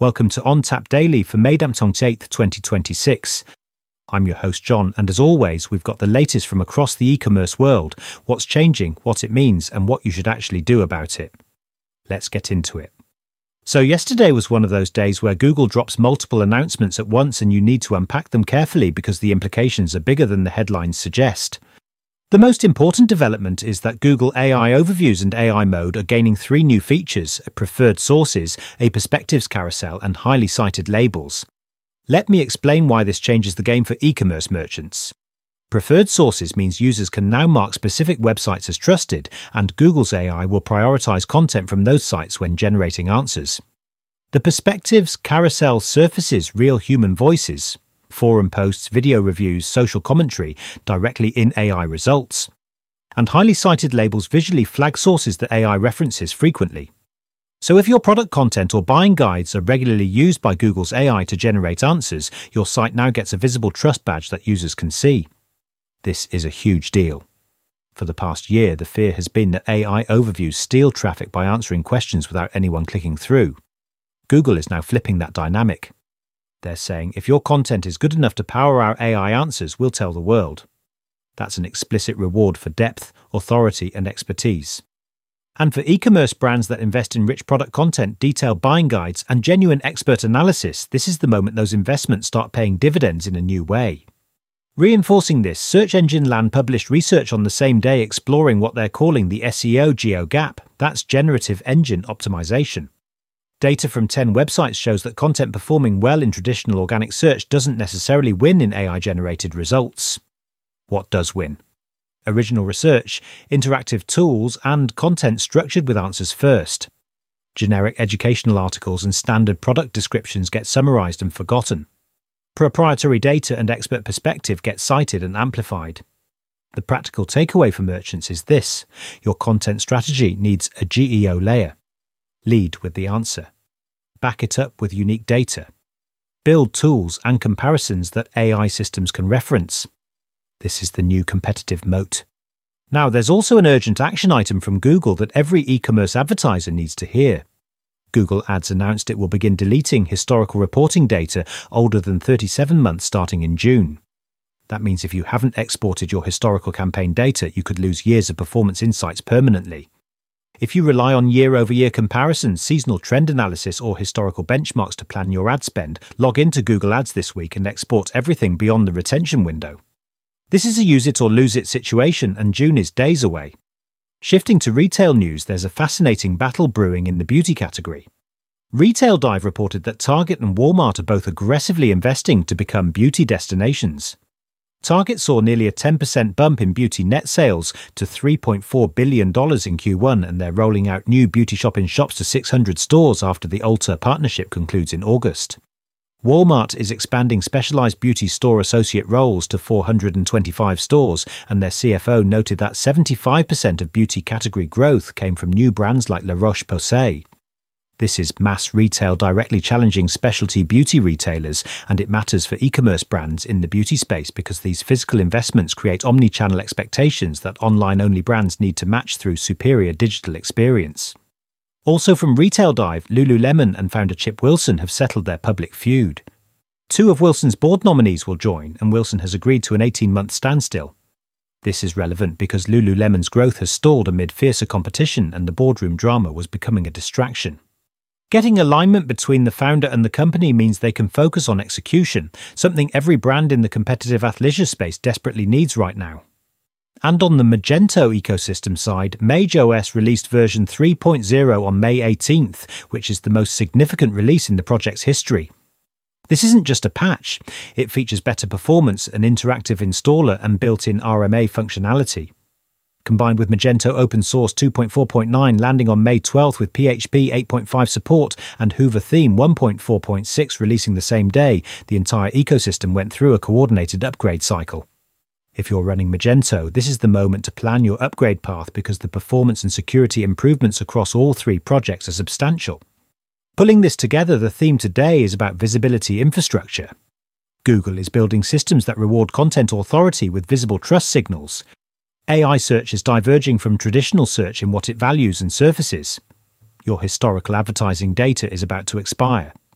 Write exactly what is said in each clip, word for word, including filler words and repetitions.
Welcome to OnTap Daily for May twenty-eighth, twenty twenty-six. I'm your host, John, and as always, we've got the latest from across the e-commerce world, what's changing, what it means, and what you should actually do about it. Let's get into it. So yesterday was one of those days where Google drops multiple announcements at once and you need to unpack them carefully because the implications are bigger than the headlines suggest. The most important development is that Google A I Overviews and A I Mode are gaining three new features: preferred sources, a perspectives carousel, and highly cited labels. Let me explain why this changes the game for e-commerce merchants. Preferred sources means users can now mark specific websites as trusted, and Google's A I will prioritize content from those sites when generating answers. The perspectives carousel surfaces real human voices, forum posts, video reviews, social commentary directly in A I results. And highly cited labels visually flag sources that A I references frequently. So if your product content or buying guides are regularly used by Google's A I to generate answers, your site now gets a visible trust badge that users can see. This is a huge deal. For the past year, the fear has been that A I overviews steal traffic by answering questions without anyone clicking through. Google is now flipping that dynamic. They're saying, if your content is good enough to power our A I answers, we'll tell the world. That's an explicit reward for depth, authority, and expertise. And for e-commerce brands that invest in rich product content, detailed buying guides, and genuine expert analysis, this is the moment those investments start paying dividends in a new way. Reinforcing this, Search Engine Land published research on the same day exploring what they're calling the S E O geo gap. That's generative engine optimization. Data from ten websites shows that content performing well in traditional organic search doesn't necessarily win in A I-generated results. What does win? Original research, interactive tools, and content structured with answers first. Generic educational articles and standard product descriptions get summarized and forgotten. Proprietary data and expert perspective get cited and amplified. The practical takeaway for merchants is this: your content strategy needs a G E O layer. Lead with the answer. Back it up with unique data. Build tools and comparisons that A I systems can reference. This is the new competitive moat. Now, there's also an urgent action item from Google that every e-commerce advertiser needs to hear. Google Ads announced it will begin deleting historical reporting data older than thirty-seven months starting in June. That means if you haven't exported your historical campaign data, you could lose years of performance insights permanently. If you rely on year-over-year comparisons, seasonal trend analysis, or historical benchmarks to plan your ad spend, log into Google Ads this week and export everything beyond the retention window. This is a use-it-or-lose-it situation, and June is days away. Shifting to retail news, there's a fascinating battle brewing in the beauty category. Retail Dive reported that Target and Walmart are both aggressively investing to become beauty destinations. Target saw nearly a ten percent bump in beauty net sales to three point four billion dollars in Q one, and they're rolling out new beauty shop-in-shops to six hundred stores after the Ulta partnership concludes in August. Walmart is expanding specialized beauty store associate roles to four hundred twenty-five stores, and their C F O noted that seventy-five percent of beauty category growth came from new brands like La Roche-Posay. This is mass retail directly challenging specialty beauty retailers, and it matters for e-commerce brands in the beauty space because these physical investments create omni-channel expectations that online-only brands need to match through superior digital experience. Also from Retail Dive, Lululemon and founder Chip Wilson have settled their public feud. Two of Wilson's board nominees will join, and Wilson has agreed to an eighteen-month standstill. This is relevant because Lululemon's growth has stalled amid fiercer competition, and the boardroom drama was becoming a distraction. Getting alignment between the founder and the company means they can focus on execution, something every brand in the competitive athleisure space desperately needs right now. And on the Magento ecosystem side, MageOS released version three point oh on May eighteenth, which is the most significant release in the project's history. This isn't just a patch. It features better performance, an interactive installer, and built-in R M A functionality. Combined with Magento Open Source two point four point nine landing on May twelfth with P H P eight point five support and Hoover Theme one point four point six releasing the same day, the entire ecosystem went through a coordinated upgrade cycle. If you're running Magento, this is the moment to plan your upgrade path because the performance and security improvements across all three projects are substantial. Pulling this together, the theme today is about visibility infrastructure. Google is building systems that reward content authority with visible trust signals. A I search is diverging from traditional search in what it values and surfaces. Your historical advertising data is about to expire.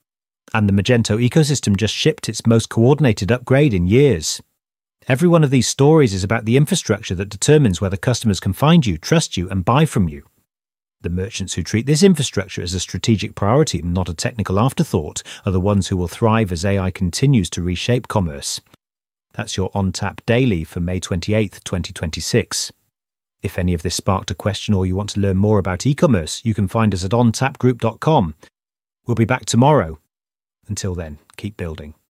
And the Magento ecosystem just shipped its most coordinated upgrade in years. Every one of these stories is about the infrastructure that determines whether customers can find you, trust you, and buy from you. The merchants who treat this infrastructure as a strategic priority and not a technical afterthought are the ones who will thrive as A I continues to reshape commerce. That's your OnTap Daily for May twenty-eighth, twenty twenty-six. If any of this sparked a question or you want to learn more about e-commerce, you can find us at on tap group dot com. We'll be back tomorrow. Until then, keep building.